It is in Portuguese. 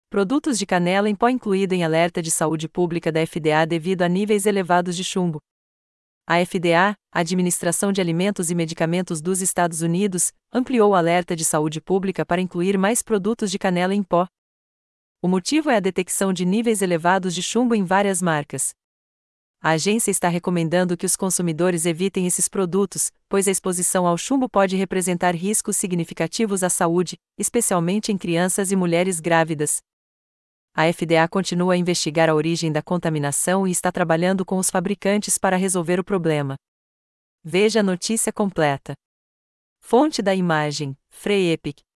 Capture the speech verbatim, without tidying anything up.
Produtos de canela em pó incluído em alerta de saúde pública da F D A devido a níveis elevados de chumbo. A F D A, Administração de Alimentos e Medicamentos dos Estados Unidos, ampliou o alerta de saúde pública para incluir mais produtos de canela em pó. O motivo é a detecção de níveis elevados de chumbo em várias marcas. A agência está recomendando que os consumidores evitem esses produtos, pois a exposição ao chumbo pode representar riscos significativos à saúde, especialmente em crianças e mulheres grávidas. A F D A continua a investigar a origem da contaminação e está trabalhando com os fabricantes para resolver o problema. Veja a notícia completa. Fonte da imagem: Free Epic.